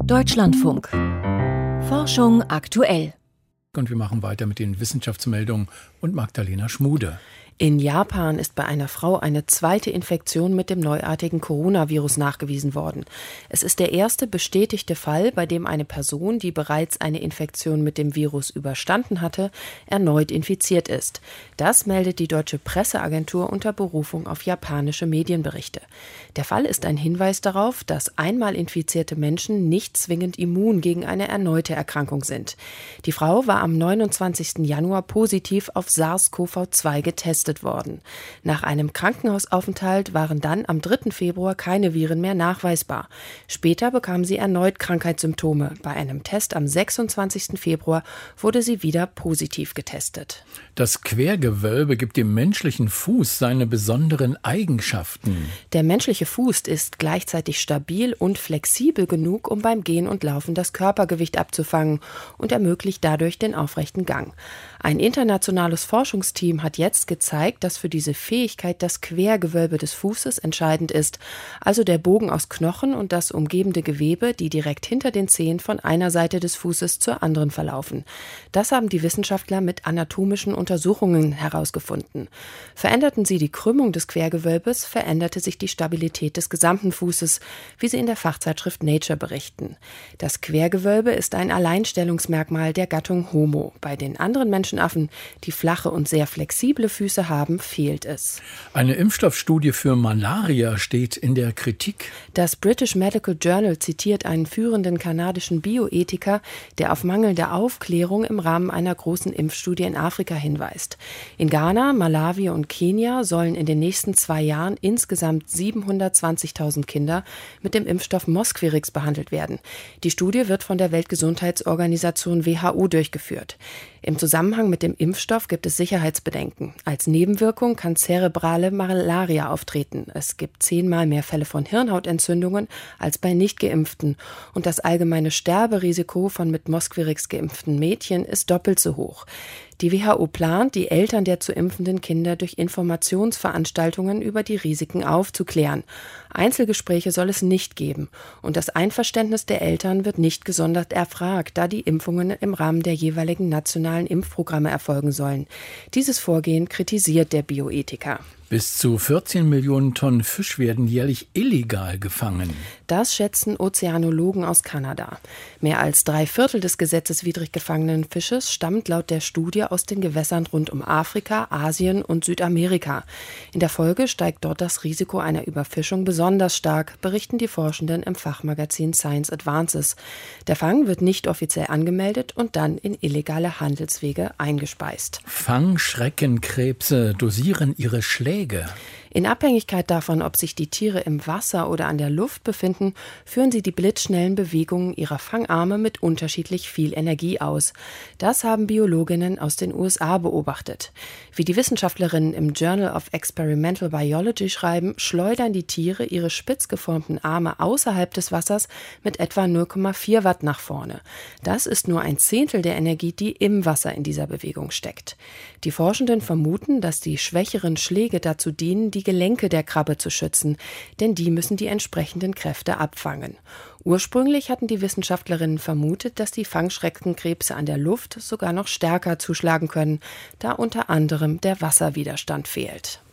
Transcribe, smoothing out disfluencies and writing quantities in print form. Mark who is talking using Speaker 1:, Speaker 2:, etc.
Speaker 1: Deutschlandfunk. Forschung aktuell.
Speaker 2: Und wir machen weiter mit den Wissenschaftsmeldungen und Magdalena Schmude.
Speaker 3: In Japan ist bei einer Frau eine zweite Infektion mit dem neuartigen Coronavirus nachgewiesen worden. Es ist der erste bestätigte Fall, bei dem eine Person, die bereits eine Infektion mit dem Virus überstanden hatte, erneut infiziert ist. Das meldet die deutsche Presseagentur unter Berufung auf japanische Medienberichte. Der Fall ist ein Hinweis darauf, dass einmal infizierte Menschen nicht zwingend immun gegen eine erneute Erkrankung sind. Die Frau war am 29. Januar positiv auf SARS-CoV-2 getestet worden. Nach einem Krankenhausaufenthalt waren dann am 3. Februar keine Viren mehr nachweisbar. Später bekam sie erneut Krankheitssymptome. Bei einem Test am 26. Februar wurde sie wieder positiv getestet.
Speaker 2: Das Quergewölbe gibt dem menschlichen Fuß seine besonderen Eigenschaften.
Speaker 3: Der menschliche Fuß ist gleichzeitig stabil und flexibel genug, um beim Gehen und Laufen das Körpergewicht abzufangen und ermöglicht dadurch den aufrechten Gang. Ein internationales Forschungsteam hat jetzt gezeigt, dass für diese Fähigkeit das Quergewölbe des Fußes entscheidend ist, also der Bogen aus Knochen und das umgebende Gewebe, die direkt hinter den Zehen von einer Seite des Fußes zur anderen verlaufen. Das haben die Wissenschaftler mit anatomischen Untersuchungen herausgefunden. Veränderten sie die Krümmung des Quergewölbes, veränderte sich die Stabilität des gesamten Fußes, wie sie in der Fachzeitschrift Nature berichten. Das Quergewölbe ist ein Alleinstellungsmerkmal der Gattung Homo. Bei den anderen Menschenaffen, die flache und sehr flexible Füße haben, fehlt es.
Speaker 2: Eine Impfstoffstudie für Malaria steht in der Kritik.
Speaker 3: Das British Medical Journal zitiert einen führenden kanadischen Bioethiker, der auf mangelnde Aufklärung im Rahmen einer großen Impfstudie in Afrika hinweist. In Ghana, Malawi und Kenia sollen in den nächsten 2 Jahren insgesamt 720.000 Kinder mit dem Impfstoff Mosquirix behandelt werden. Die Studie wird von der Weltgesundheitsorganisation WHO durchgeführt. Im Zusammenhang mit dem Impfstoff gibt es Sicherheitsbedenken. Als Nebenwirkung kann zerebrale Malaria auftreten. Es gibt 10-mal mehr Fälle von Hirnhautentzündungen als bei Nicht-Geimpften. Und das allgemeine Sterberisiko von mit Mosquirix geimpften Mädchen ist doppelt so hoch. Die WHO plant, die Eltern der zu impfenden Kinder durch Informationsveranstaltungen über die Risiken aufzuklären. Einzelgespräche soll es nicht geben. Und das Einverständnis der Eltern wird nicht gesondert erfragt, da die Impfungen im Rahmen der jeweiligen nationalen Impfprogramme erfolgen sollen. Dieses Vorgehen kritisiert der Bioethiker.
Speaker 2: Bis zu 14 Millionen Tonnen Fisch werden jährlich illegal gefangen.
Speaker 3: Das schätzen Ozeanologen aus Kanada. Mehr als 3/4 des gesetzeswidrig gefangenen Fisches stammt laut der Studie aus den Gewässern rund um Afrika, Asien und Südamerika. In der Folge steigt dort das Risiko einer Überfischung besonders stark, berichten die Forschenden im Fachmagazin Science Advances. Der Fang wird nicht offiziell angemeldet und dann in illegale Handelswege eingespeist.
Speaker 2: Fangschreckenkrebse dosieren ihre Schläge.
Speaker 3: In Abhängigkeit davon, ob sich die Tiere im Wasser oder an der Luft befinden, führen sie die blitzschnellen Bewegungen ihrer Fangarme mit unterschiedlich viel Energie aus. Das haben Biologinnen aus den USA beobachtet. Wie die Wissenschaftlerinnen im Journal of Experimental Biology schreiben, schleudern die Tiere ihre spitz geformten Arme außerhalb des Wassers mit etwa 0,4 Watt nach vorne. Das ist nur 1/10 der Energie, die im Wasser in dieser Bewegung steckt. Die Forschenden vermuten, dass die schwächeren Schläge dazu dienen, die Gelenke der Krabbe zu schützen, denn die müssen die entsprechenden Kräfte abfangen. Ursprünglich hatten die Wissenschaftlerinnen vermutet, dass die Fangschreckenkrebse an der Luft sogar noch stärker zuschlagen können, da unter anderem der Wasserwiderstand fehlt.